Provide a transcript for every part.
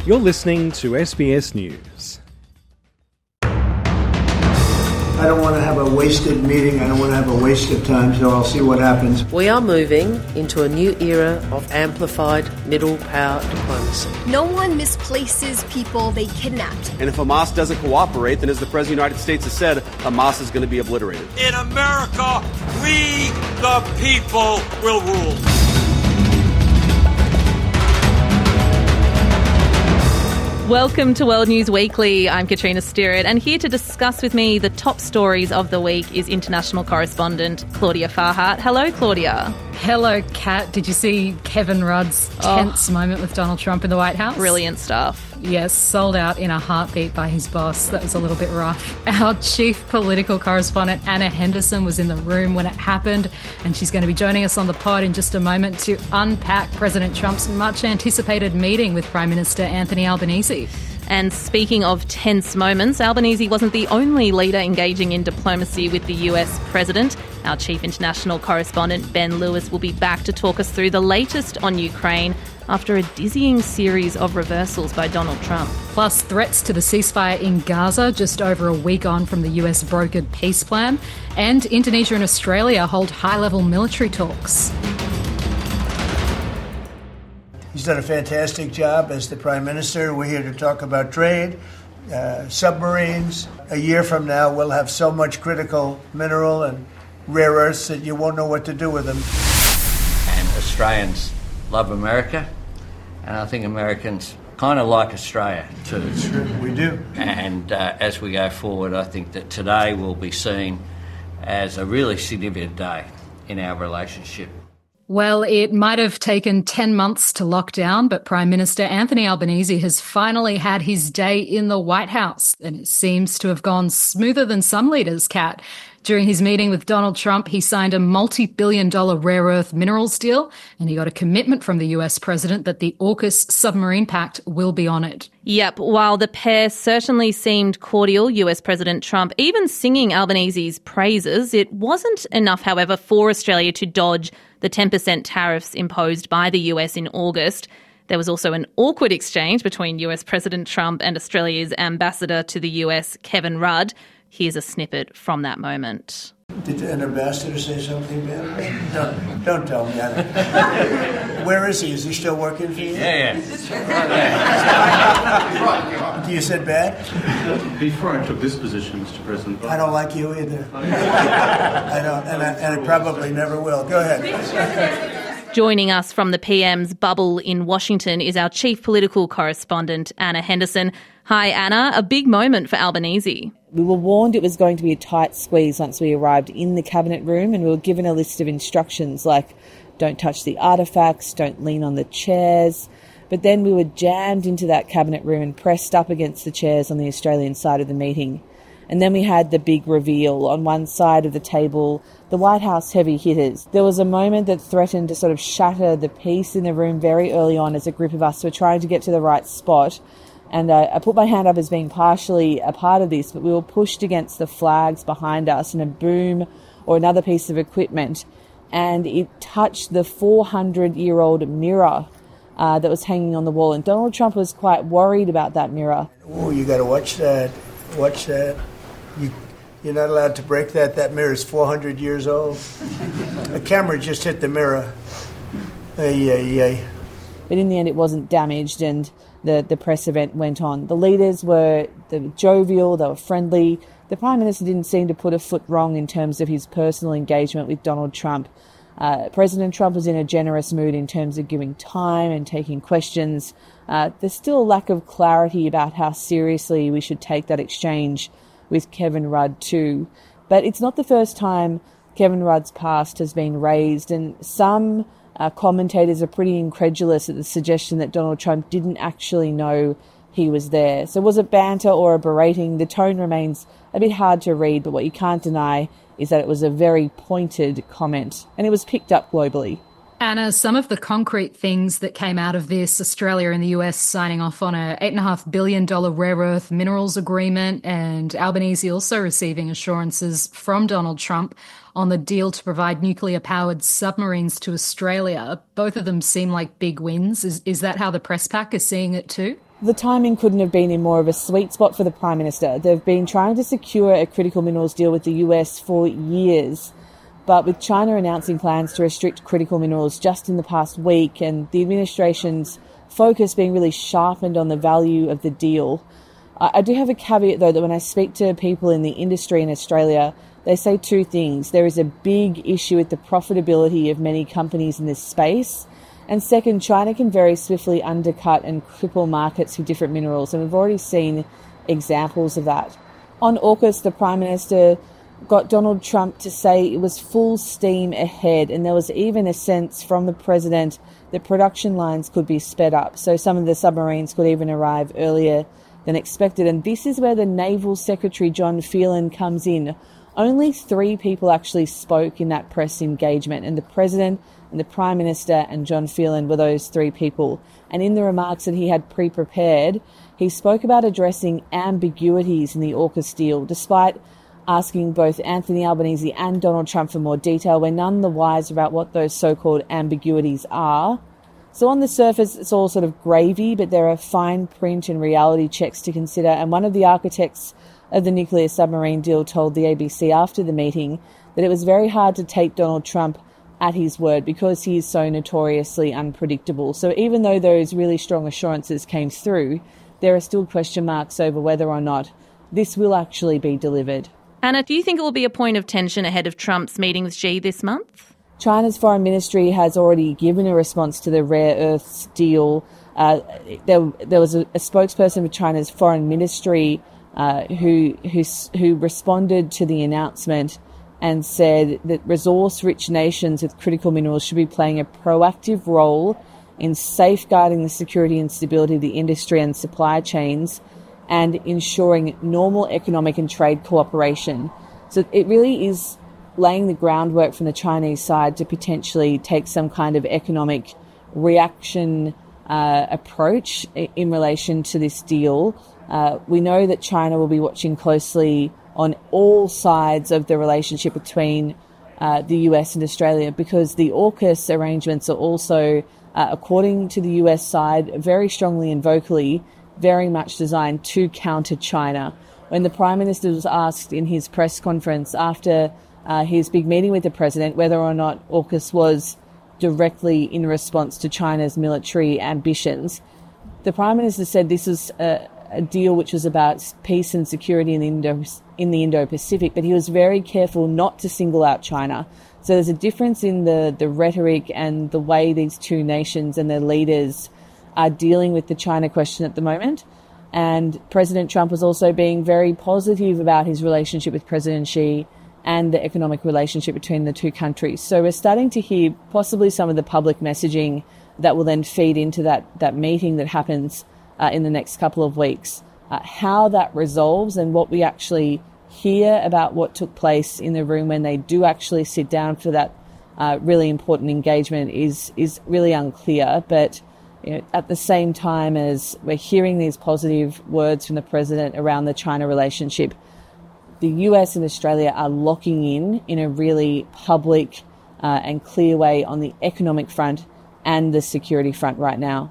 You're listening to SBS News. I don't want to have a wasted meeting. I don't want to have a waste of time, so I'll see what happens. We are moving into a new era of amplified middle power diplomacy. No one misplaces people they kidnapped. And if Hamas doesn't cooperate, then as the President of the United States has said, Hamas is going to be obliterated. In America, we the people will rule. Welcome to World News Weekly. I'm Katrina Stirrett, and here to discuss with me the top stories of the week is international correspondent Claudia Farhart. Hello, Claudia. Hello, Kat. Did you see Kevin Rudd's tense moment with Donald Trump in the White House? Brilliant stuff. Yes, sold out in a heartbeat by his boss. That was a little bit rough. Our chief political correspondent, Anna Henderson, was in the room when it happened, and she's going to be joining us on the pod in just a moment to unpack President Trump's much-anticipated meeting with Prime Minister Anthony Albanese. And speaking of tense moments, Albanese wasn't the only leader engaging in diplomacy with the US president. Our chief international correspondent, Ben Lewis, will be back to talk us through the latest on Ukraine after a dizzying series of reversals by Donald Trump. Plus, threats to the ceasefire in Gaza just over a week on from the US brokered peace plan. And Indonesia and Australia hold high-level military talks. He's done a fantastic job as the Prime Minister. We're here to talk about trade, submarines. A year from now, we'll have so much critical mineral and rare earths that you won't know what to do with them. And Australians love America, and I think Americans kind of like Australia too. Sure, we do. And as we go forward, I think that today will be seen as a really significant day in our relationship. Well, it might have taken 10 months to lock down, but Prime Minister Anthony Albanese has finally had his day in the White House, and it seems to have gone smoother than some leaders, Kat. During his meeting with Donald Trump, he signed a multi-billion-dollar rare earth minerals deal, and he got a commitment from the US president that the AUKUS submarine pact will be honoured. Yep, while the pair certainly seemed cordial, US President Trump even singing Albanese's praises, it wasn't enough, however, for Australia to dodge the 10% tariffs imposed by the US in August. There was also an awkward exchange between US President Trump and Australia's ambassador to the US, Kevin Rudd. Here's a snippet from that moment. Did an ambassador say something bad? Don't tell me. Where is he? Is he still working for you? Yeah. You said bad? Before I took this position, Mr. President. I don't like you either. I don't, and I probably never will. Go ahead. Joining us from the PM's bubble in Washington is our chief political correspondent, Anna Henderson. Hi, Anna. A big moment for Albanese. We were warned it was going to be a tight squeeze once we arrived in the cabinet room, and we were given a list of instructions like don't touch the artefacts, don't lean on the chairs. But then we were jammed into that cabinet room and pressed up against the chairs on the Australian side of the meeting. And then we had the big reveal. On one side of the table, the White House heavy hitters. There was a moment that threatened to sort of shatter the peace in the room very early on as a group of us were trying to get to the right spot. And I put my hand up as being partially a part of this, but we were pushed against the flags behind us and a boom or another piece of equipment, and it touched the 400-year-old mirror that was hanging on the wall. And Donald Trump was quite worried about that mirror. Oh, you got to watch that. Watch that. You're not allowed to break that. That mirror is 400 years old. A camera just hit the mirror. Ay. But in the end, it wasn't damaged, and the press event went on. The leaders were jovial, they were friendly. The Prime Minister didn't seem to put a foot wrong in terms of his personal engagement with Donald Trump. President Trump was in a generous mood in terms of giving time and taking questions. There's still a lack of clarity about how seriously we should take that exchange with Kevin Rudd too. But it's not the first time Kevin Rudd's past has been raised, and some commentators are pretty incredulous at the suggestion that Donald Trump didn't actually know he was there. So was it banter or a berating? The tone remains a bit hard to read, but what you can't deny is that it was a very pointed comment, and it was picked up globally. Anna, some of the concrete things that came out of this, Australia and the US signing off on a $8.5 billion rare earth minerals agreement, and Albanese also receiving assurances from Donald Trump on the deal to provide nuclear-powered submarines to Australia. Both of them seem like big wins. Is that how the press pack is seeing it too? The timing couldn't have been in more of a sweet spot for the Prime Minister. They've been trying to secure a critical minerals deal with the US for years, but with China announcing plans to restrict critical minerals just in the past week and the administration's focus being really sharpened on the value of the deal, I do have a caveat, though, that when I speak to people in the industry in Australia, they say two things. There is a big issue with the profitability of many companies in this space. And second, China can very swiftly undercut and cripple markets for different minerals. And we've already seen examples of that. On AUKUS, the Prime Minister got Donald Trump to say it was full steam ahead. And there was even a sense from the President that production lines could be sped up. So some of the submarines could even arrive earlier than expected. And this is where the Naval Secretary, John Phelan, comes in. Only 3 people actually spoke in that press engagement, and the President and the Prime Minister and John Phelan were those 3 people. And in the remarks that he had pre-prepared, he spoke about addressing ambiguities in the AUKUS deal, despite asking both Anthony Albanese and Donald Trump for more detail. We're none the wiser about what those so-called ambiguities are. So on the surface, it's all sort of gravy, but there are fine print and reality checks to consider. And one of the architects of the nuclear submarine deal told the ABC after the meeting that it was very hard to take Donald Trump at his word because he is so notoriously unpredictable. So even though those really strong assurances came through, there are still question marks over whether or not this will actually be delivered. Anna, do you think it will be a point of tension ahead of Trump's meeting with Xi this month? China's foreign ministry has already given a response to the rare earths deal. There was a spokesperson for China's foreign ministry who responded to the announcement and said that resource-rich nations with critical minerals should be playing a proactive role in safeguarding the security and stability of the industry and supply chains and ensuring normal economic and trade cooperation. So it really is laying the groundwork from the Chinese side to potentially take some kind of economic reaction approach in relation to this deal. We know that China will be watching closely on all sides of the relationship between the US and Australia, because the AUKUS arrangements are also, according to the US side, very strongly and vocally, very much designed to counter China. When the Prime Minister was asked in his press conference after his big meeting with the President whether or not AUKUS was directly in response to China's military ambitions, the Prime Minister said this was a deal which was about peace and security in the Indo-Pacific, but he was very careful not to single out China. So there's a difference in the rhetoric and the way these two nations and their leaders are dealing with the China question at the moment. And President Trump was also being very positive about his relationship with President Xi and the economic relationship between the two countries. So we're starting to hear possibly some of the public messaging that will then feed into that meeting that happens in the next couple of weeks. How that resolves and what we actually hear about what took place in the room when they do actually sit down for that really important engagement is really unclear. But at the same time as we're hearing these positive words from the President around the China relationship, the US and Australia are locking in a really public and clear way on the economic front and the security front right now.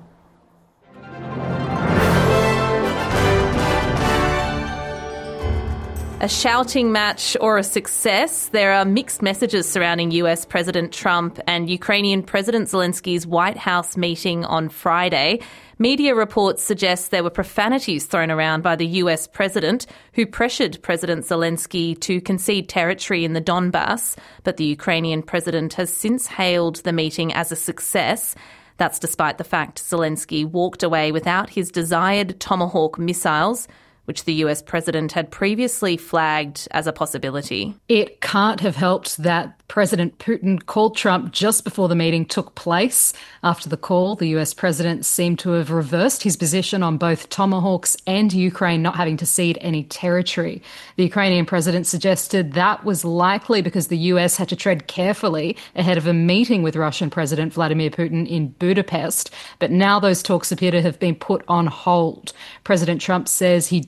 A shouting match or a success? There are mixed messages surrounding US President Trump and Ukrainian President Zelensky's White House meeting on Friday. Media reports suggest there were profanities thrown around by the US president, who pressured President Zelensky to concede territory in the Donbass, but the Ukrainian president has since hailed the meeting as a success. That's despite the fact Zelensky walked away without his desired Tomahawk missiles, which the US president had previously flagged as a possibility. It can't have helped that President Putin called Trump just before the meeting took place. After the call, the US president seemed to have reversed his position on both Tomahawks and Ukraine not having to cede any territory. The Ukrainian president suggested that was likely because the US had to tread carefully ahead of a meeting with Russian President Vladimir Putin in Budapest. But now those talks appear to have been put on hold. President Trump says he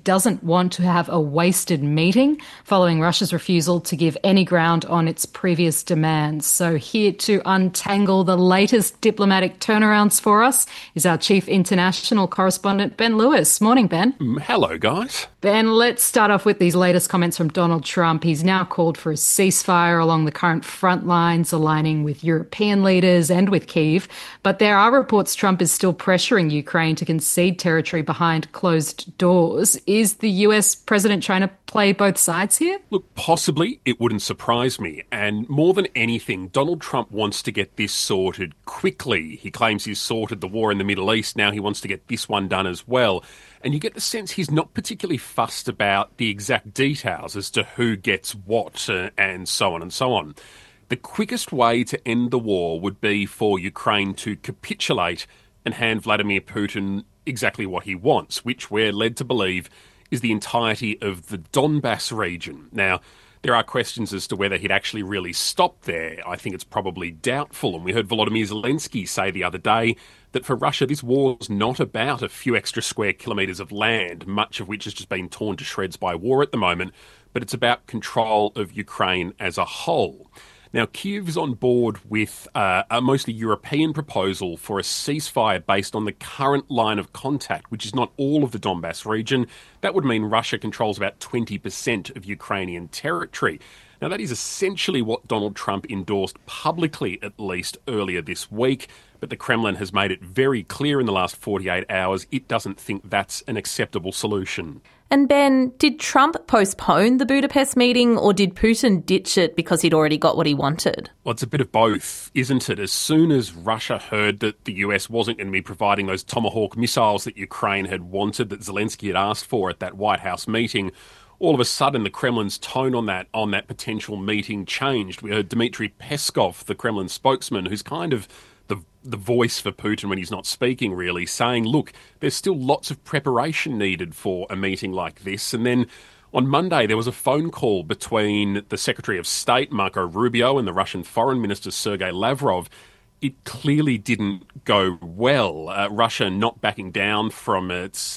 doesn't want to have a wasted meeting following Russia's refusal to give any ground on its previous demands. So here to untangle the latest diplomatic turnarounds for us is our chief international correspondent, Ben Lewis. Morning, Ben. Hello, guys. Ben, let's start off with these latest comments from Donald Trump. He's now called for a ceasefire along the current front lines, aligning with European leaders and with Kyiv. But there are reports Trump is still pressuring Ukraine to concede territory behind closed doors. Is the US president trying to play both sides here? Look, possibly. It wouldn't surprise me. And more than anything, Donald Trump wants to get this sorted quickly. He claims he's sorted the war in the Middle East. Now he wants to get this one done as well. And you get the sense he's not particularly fussed about the exact details as to who gets what and so on and so on. The quickest way to end the war would be for Ukraine to capitulate and hand Vladimir Putin exactly what he wants, which we're led to believe is the entirety of the Donbass region. Now, there are questions as to whether he'd actually really stop there. I think it's probably doubtful. And we heard Volodymyr Zelensky say the other day that for Russia, this war's not about a few extra square kilometres of land, much of which has just been torn to shreds by war at the moment, but it's about control of Ukraine as a whole. Now, Kyiv's on board with a mostly European proposal for a ceasefire based on the current line of contact, which is not all of the Donbass region. That would mean Russia controls about 20% of Ukrainian territory. Now, that is essentially what Donald Trump endorsed publicly, at least earlier this week, but the Kremlin has made it very clear in the last 48 hours it doesn't think that's an acceptable solution. And Ben, did Trump postpone the Budapest meeting or did Putin ditch it because he'd already got what he wanted? Well, it's a bit of both, isn't it? As soon as Russia heard that the US wasn't going to be providing those Tomahawk missiles that Ukraine had wanted, that Zelensky had asked for at that White House meeting, all of a sudden the Kremlin's tone on that potential meeting changed. We heard Dmitry Peskov, the Kremlin spokesman, who's kind of the voice for Putin when he's not speaking, really, saying, look, there's still lots of preparation needed for a meeting like this. And then on Monday, there was a phone call between the Secretary of State, Marco Rubio, and the Russian Foreign Minister, Sergei Lavrov. It clearly didn't go well. Russia not backing down from its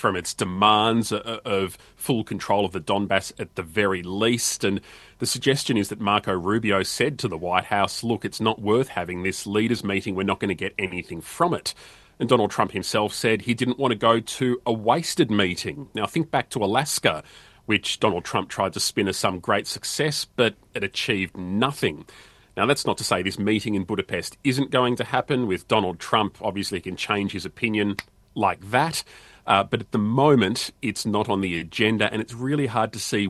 demands of full control of the Donbass at the very least. And the suggestion is that Marco Rubio said to the White House, look, it's not worth having this leaders' meeting. We're not going to get anything from it. And Donald Trump himself said he didn't want to go to a wasted meeting. Now, think back to Alaska, which Donald Trump tried to spin as some great success, but it achieved nothing. Now, that's not to say this meeting in Budapest isn't going to happen. With Donald Trump, obviously, he can change his opinion like that. But at the moment, it's not on the agenda, and it's really hard to see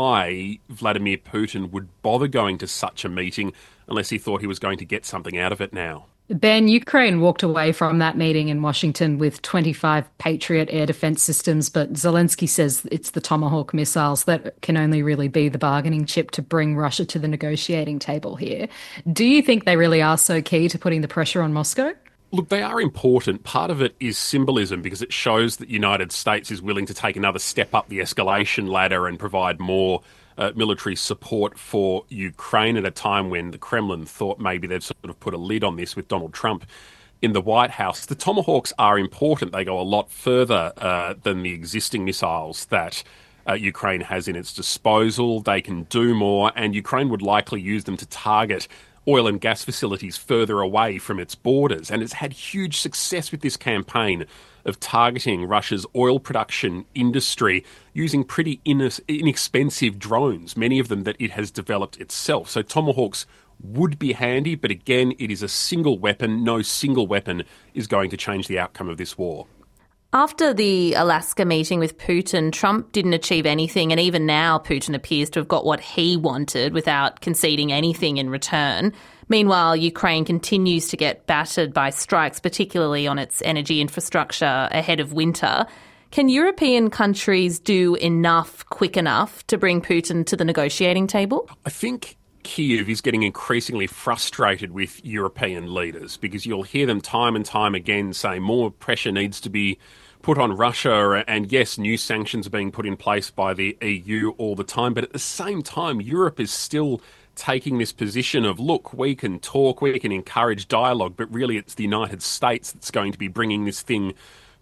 why Vladimir Putin would bother going to such a meeting unless he thought he was going to get something out of it now. Ben, Ukraine walked away from that meeting in Washington with 25 Patriot air defence systems, but Zelensky says it's the Tomahawk missiles that can only really be the bargaining chip to bring Russia to the negotiating table here. Do you think they really are so key to putting the pressure on Moscow? Look, they are important. Part of it is symbolism because it shows that the United States is willing to take another step up the escalation ladder and provide more military support for Ukraine at a time when the Kremlin thought maybe they'd sort of put a lid on this with Donald Trump in the White House. The Tomahawks are important. They go a lot further than the existing missiles that Ukraine has in its disposal. They can do more, and Ukraine would likely use them to target oil and gas facilities further away from its borders. And it's had huge success with this campaign of targeting Russia's oil production industry using pretty inexpensive drones, many of them that it has developed itself. So Tomahawks would be handy, but again, it is a single weapon. No single weapon is going to change the outcome of this war. After the Alaska meeting with Putin, Trump didn't achieve anything, and even now Putin appears to have got what he wanted without conceding anything in return. Meanwhile, Ukraine continues to get battered by strikes, particularly on its energy infrastructure ahead of winter. Can European countries do enough quick enough to bring Putin to the negotiating table? I think Kyiv is getting increasingly frustrated with European leaders because you'll hear them time and time again say more pressure needs to be put on Russia, and yes, new sanctions are being put in place by the EU all the time, but at the same time, Europe is still taking this position of, look, we can talk, we can encourage dialogue, but really it's the United States that's going to be bringing this thing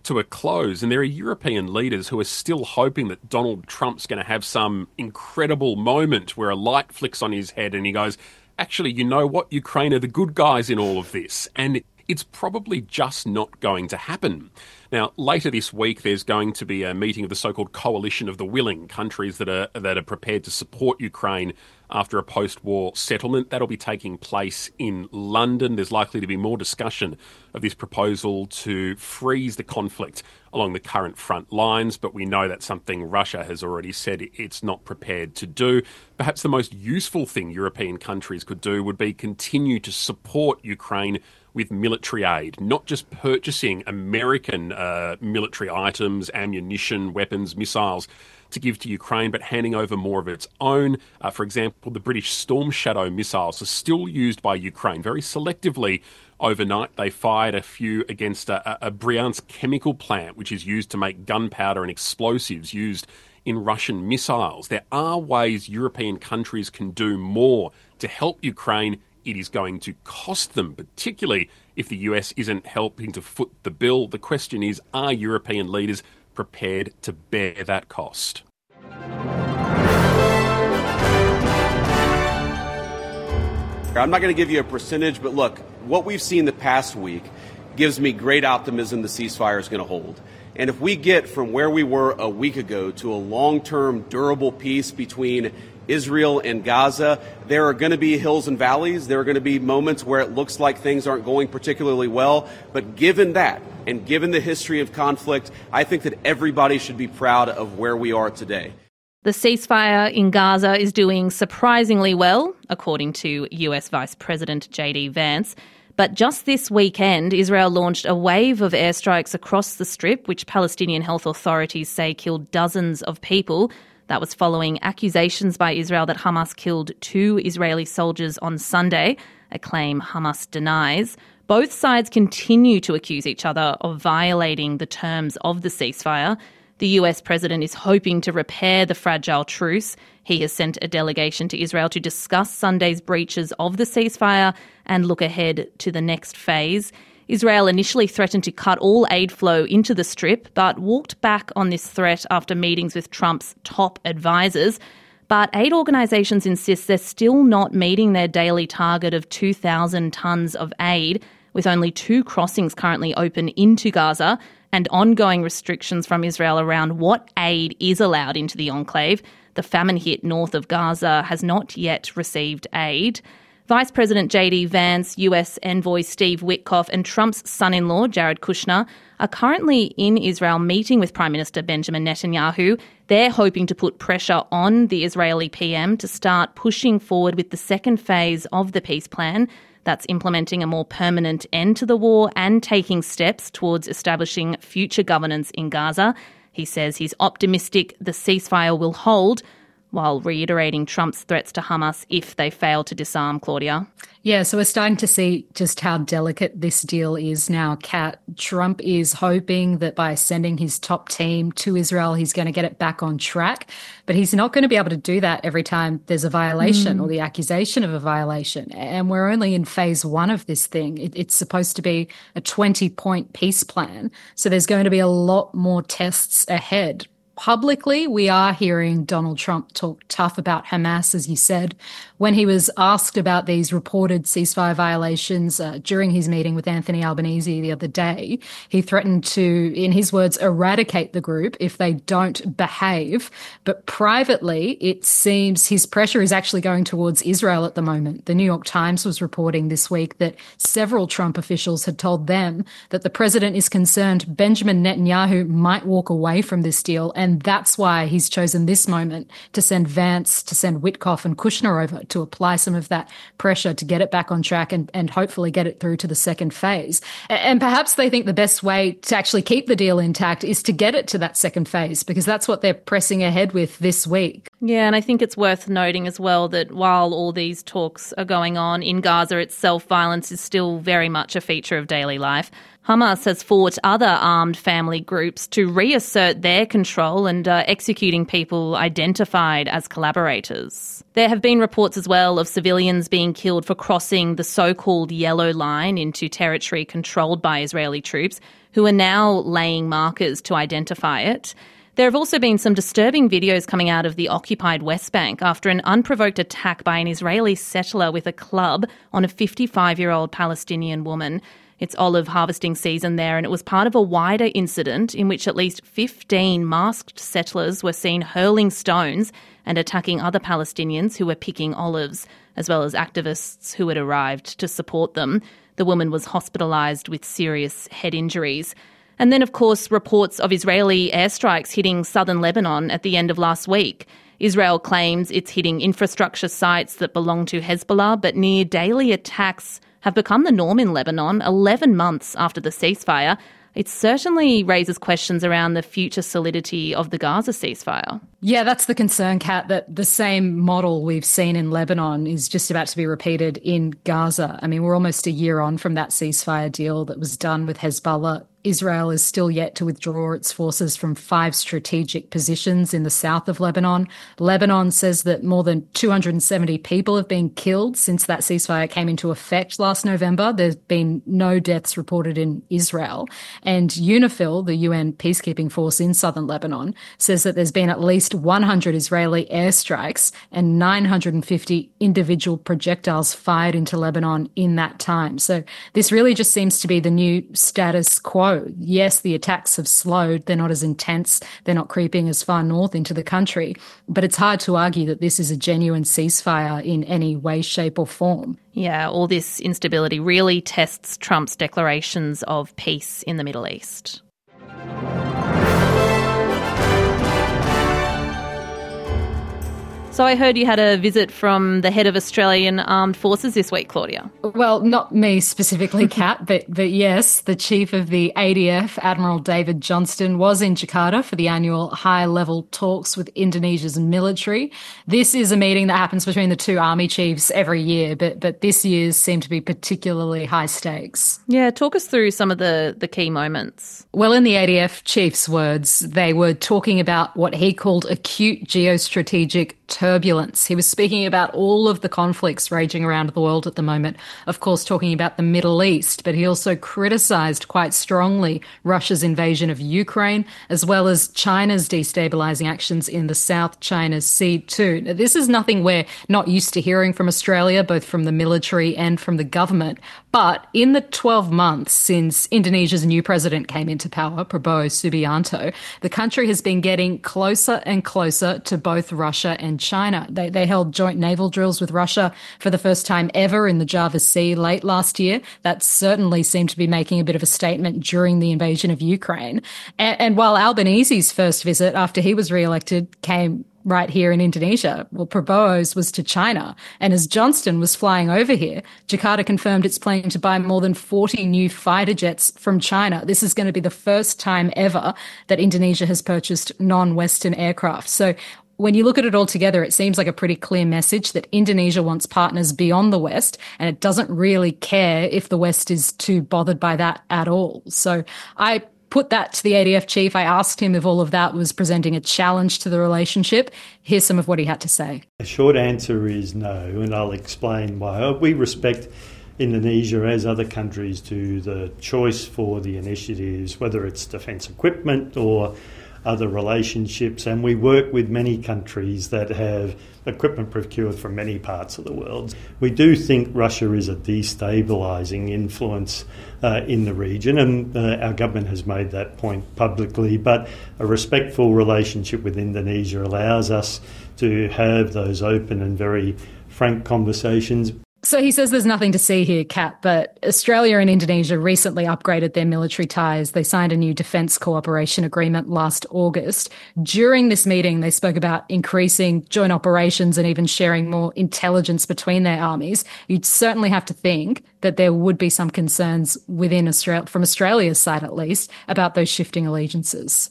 to a close, and there are European leaders who are still hoping that Donald Trump's going to have some incredible moment where a light flicks on his head and he goes, actually, you know what? Ukraine are the good guys in all of this. And it's probably just not going to happen. Now, later this week, there's going to be a meeting of the so-called Coalition of the Willing, countries that are prepared to support Ukraine after a post-war settlement. That'll be taking place in London. There's likely to be more discussion of this proposal to freeze the conflict along the current front lines, but we know that's something Russia has already said it's not prepared to do. Perhaps the most useful thing European countries could do would be continue to support Ukraine with military aid, not just purchasing American military items, ammunition, weapons, missiles to give to Ukraine, but handing over more of its own. For example, the British Storm Shadow missiles are still used by Ukraine very selectively. Overnight, they fired a few against a Bryansk chemical plant, which is used to make gunpowder and explosives used in Russian missiles. There are ways European countries can do more to help Ukraine. It is going to cost them, particularly if the US isn't helping to foot the bill. The question is, are European leaders prepared to bear that cost? I'm not going to give you a percentage, but look, what we've seen the past week gives me great optimism the ceasefire is going to hold. And if we get from where we were a week ago to a long-term, durable peace between Israel and Gaza, there are going to be hills and valleys. There are going to be moments where it looks like things aren't going particularly well. But given that, and given the history of conflict, I think that everybody should be proud of where we are today. The ceasefire in Gaza is doing surprisingly well, according to US Vice President J.D. Vance. But just this weekend, Israel launched a wave of airstrikes across the Strip, which Palestinian health authorities say killed dozens of people. That was following accusations by Israel that Hamas killed 2 Israeli soldiers on Sunday, a claim Hamas denies. Both sides continue to accuse each other of violating the terms of the ceasefire. The US president is hoping to repair the fragile truce. He has sent a delegation to Israel to discuss Sunday's breaches of the ceasefire and look ahead to the next phase. Israel initially threatened to cut all aid flow into the Strip, but walked back on this threat after meetings with Trump's top advisors. But aid organisations insist they're still not meeting their daily target of 2,000 tonnes of aid, with only 2 crossings currently open into Gaza and ongoing restrictions from Israel around what aid is allowed into the enclave. The famine-hit north of Gaza has not yet received aid. Vice President J.D. Vance, US envoy Steve Witkoff and Trump's son-in-law Jared Kushner are currently in Israel meeting with Prime Minister Benjamin Netanyahu. They're hoping to put pressure on the Israeli PM to start pushing forward with the second phase of the peace plan. That's implementing a more permanent end to the war and taking steps towards establishing future governance in Gaza. He says he's optimistic the ceasefire will hold, while reiterating Trump's threats to Hamas if they fail to disarm, Claudia. Yeah, so we're starting to see just how delicate this deal is now, Kat. Trump is hoping that by sending his top team to Israel, he's going to get it back on track. But he's not going to be able to do that every time there's a violation or the accusation of a violation. And we're only in phase 1 of this thing. It's supposed to be a 20-point peace plan. So there's going to be a lot more tests ahead. Publicly, we are hearing Donald Trump talk tough about Hamas, as you said. When he was asked about these reported ceasefire violations during his meeting with Anthony Albanese the other day, he threatened to, in his words, eradicate the group if they don't behave. But privately, it seems his pressure is actually going towards Israel at the moment. The New York Times was reporting this week that several Trump officials had told them that the president is concerned Benjamin Netanyahu might walk away from this deal. And that's why he's chosen this moment to send Vance, to send Witkoff and Kushner over to apply some of that pressure to get it back on track and hopefully get it through to the second phase. And perhaps they think the best way to actually keep the deal intact is to get it to that second phase, because that's what they're pressing ahead with this week. Yeah, and I think it's worth noting as well that while all these talks are going on in Gaza itself, violence is still very much a feature of daily life. Hamas has fought other armed family groups to reassert their control and executing people identified as collaborators. There have been reports as well of civilians being killed for crossing the so-called yellow line into territory controlled by Israeli troops, who are now laying markers to identify it. There have also been some disturbing videos coming out of the occupied West Bank after an unprovoked attack by an Israeli settler with a club on a 55-year-old Palestinian woman. It's olive harvesting season there, and it was part of a wider incident in which at least 15 masked settlers were seen hurling stones and attacking other Palestinians who were picking olives, as well as activists who had arrived to support them. The woman was hospitalised with serious head injuries. And then, of course, reports of Israeli airstrikes hitting southern Lebanon at the end of last week. Israel claims it's hitting infrastructure sites that belong to Hezbollah, but near daily attacks have become the norm in Lebanon 11 months after the ceasefire. It certainly raises questions around the future solidity of the Gaza ceasefire. Yeah, that's the concern, Kat, that the same model we've seen in Lebanon is just about to be repeated in Gaza. I mean, we're almost a year on from that ceasefire deal that was done with Hezbollah. Israel is still yet to withdraw its forces from 5 strategic positions in the south of Lebanon. Lebanon says that more than 270 people have been killed since that ceasefire came into effect last November. There's been no deaths reported in Israel. And UNIFIL, the UN peacekeeping force in southern Lebanon, says that there's been at least 100 Israeli airstrikes and 950 individual projectiles fired into Lebanon in that time. So this really just seems to be the new status quo. Yes, the attacks have slowed. They're not as intense. They're not creeping as far north into the country. But it's hard to argue that this is a genuine ceasefire in any way, shape or form. Yeah, all this instability really tests Trump's declarations of peace in the Middle East. So I heard you had a visit from the head of Australian Armed Forces this week, Claudia. Well, not me specifically, Kat, but yes, the chief of the ADF, Admiral David Johnston, was in Jakarta for the annual high-level talks with Indonesia's military. This is a meeting that happens between the two army chiefs every year, but this year's seemed to be particularly high stakes. Yeah, talk us through some of the key moments. Well, in the ADF chief's words, they were talking about what he called acute geostrategic turbulence. He was speaking about all of the conflicts raging around the world at the moment, of course talking about the Middle East, but he also criticised quite strongly Russia's invasion of Ukraine, as well as China's destabilising actions in the South China Sea too. Now, this is nothing we're not used to hearing from Australia, both from the military and from the government. But in the 12 months since Indonesia's new president came into power, Prabowo Subianto, the country has been getting closer and closer to both Russia and China. They held joint naval drills with Russia for the first time ever in the Java Sea late last year. That certainly seemed to be making a bit of a statement during the invasion of Ukraine. And while Albanese's first visit after he was re-elected came right here in Indonesia, well, Prabowo's was to China. And as Johnston was flying over here, Jakarta confirmed it's planning to buy more than 40 new fighter jets from China. This is going to be the first time ever that Indonesia has purchased non-Western aircraft. So when you look at it all together, it seems like a pretty clear message that Indonesia wants partners beyond the West, and it doesn't really care if the West is too bothered by that at all. So I put that to the ADF chief. I asked him if all of that was presenting a challenge to the relationship. Here's some of what he had to say. The short answer is no, and I'll explain why. We respect Indonesia, as other countries do, the choice for the initiatives, whether it's defence equipment or other relationships, and we work with many countries that have equipment procured from many parts of the world. We do think Russia is a destabilising influence in the region, and our government has made that point publicly, but a respectful relationship with Indonesia allows us to have those open and very frank conversations. So he says there's nothing to see here, Kat, but Australia and Indonesia recently upgraded their military ties. They signed a new defence cooperation agreement last August. During this meeting, they spoke about increasing joint operations and even sharing more intelligence between their armies. You'd certainly have to think that there would be some concerns within Australia, from Australia's side at least, about those shifting allegiances.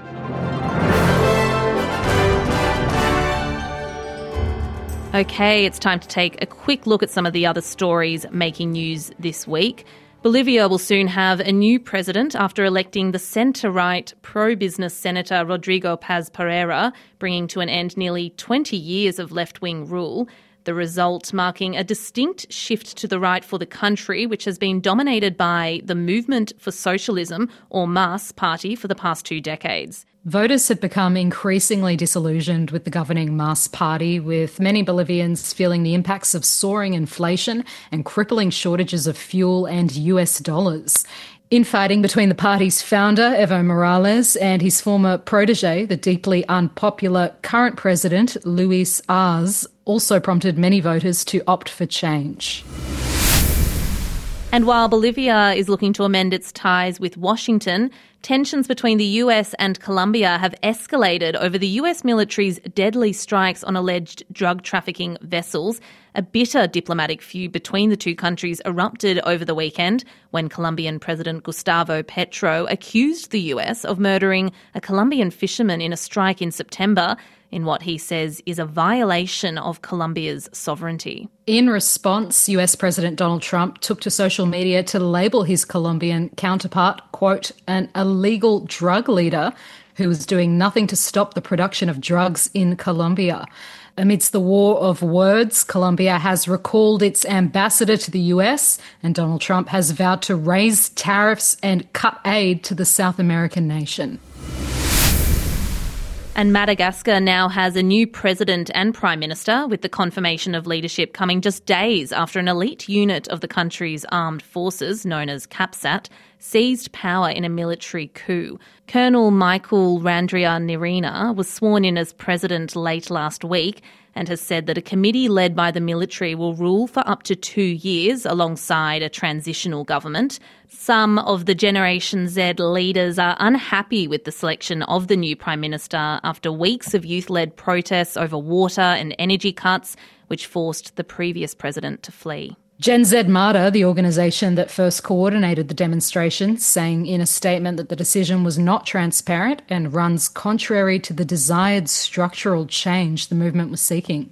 Okay, it's time to take a quick look at some of the other stories making news this week. Bolivia will soon have a new president after electing the centre-right pro-business Senator Rodrigo Paz Pereira, bringing to an end nearly 20 years of left-wing rule. The result marking a distinct shift to the right for the country, which has been dominated by the Movement for Socialism, or MAS, party for the past 2 decades. Voters have become increasingly disillusioned with the governing MAS party, with many Bolivians feeling the impacts of soaring inflation and crippling shortages of fuel and US dollars. Infighting between the party's founder, Evo Morales, and his former protege, the deeply unpopular current president, Luis Arce, also prompted many voters to opt for change. And while Bolivia is looking to amend its ties with Washington, tensions between the US and Colombia have escalated over the US military's deadly strikes on alleged drug trafficking vessels. A bitter diplomatic feud between the two countries erupted over the weekend when Colombian President Gustavo Petro accused the US of murdering a Colombian fisherman in a strike in September, in what he says is a violation of Colombia's sovereignty. In response, US President Donald Trump took to social media to label his Colombian counterpart, quote, an illegal drug leader who was doing nothing to stop the production of drugs in Colombia. Amidst the war of words, Colombia has recalled its ambassador to the US, and Donald Trump has vowed to raise tariffs and cut aid to the South American nation. And Madagascar now has a new president and prime minister, with the confirmation of leadership coming just days after an elite unit of the country's armed forces, known as CAPSAT, seized power in a military coup. Colonel Michael Randrianirina was sworn in as president late last week and has said that a committee led by the military will rule for up to 2 years alongside a transitional government. Some of the Generation Z leaders are unhappy with the selection of the new Prime Minister after weeks of youth-led protests over water and energy cuts, which forced the previous president to flee. Gen Z Marta, the organisation that first coordinated the demonstrations, saying in a statement that the decision was not transparent and runs contrary to the desired structural change the movement was seeking.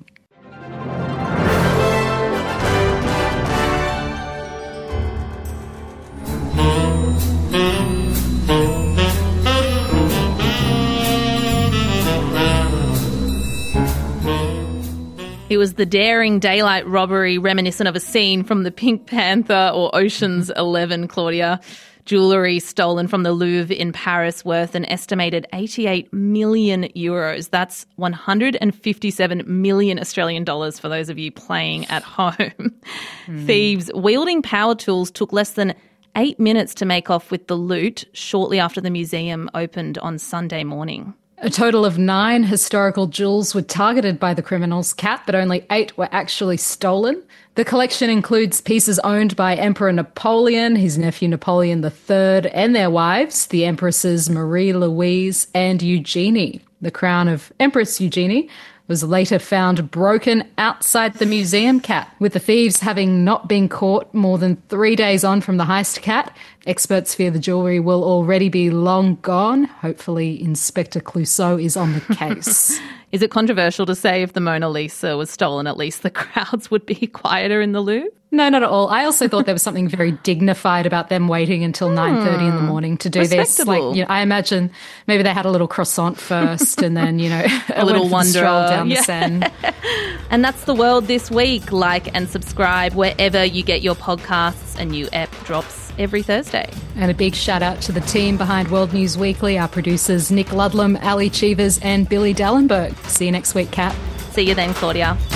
It was the daring daylight robbery reminiscent of a scene from the Pink Panther or Ocean's 11, Claudia. Jewellery stolen from the Louvre in Paris worth an estimated 88 million euros. That's 157 million Australian dollars for those of you playing at home. Thieves wielding power tools took less than 8 minutes to make off with the loot shortly after the museum opened on Sunday morning. A total of 9 historical jewels were targeted by the criminals, Kat, but only 8 were actually stolen. The collection includes pieces owned by Emperor Napoleon, his nephew Napoleon III, and their wives, the Empresses Marie-Louise and Eugenie. The crown of Empress Eugenie was later found broken outside the museum, Kat. With the thieves having not been caught more than 3 days on from the heist, Kat, experts fear the jewellery will already be long gone. Hopefully Inspector Clouseau is on the case. Is it controversial to say if the Mona Lisa was stolen, at least the crowds would be quieter in the Louvre? No, not at all. I also thought there was something very dignified about them waiting until 9:30 in the morning to do this. Like, I imagine maybe they had a little croissant first and then, a little wanderer down the Seine. And that's The World this week. Like and subscribe wherever you get your podcasts. A new ep drops every Thursday. And a big shout out to the team behind World News Weekly, our producers Nick Ludlam, Ali Cheevers and Billy Dallenberg. See you next week, Kat. See you then, Claudia.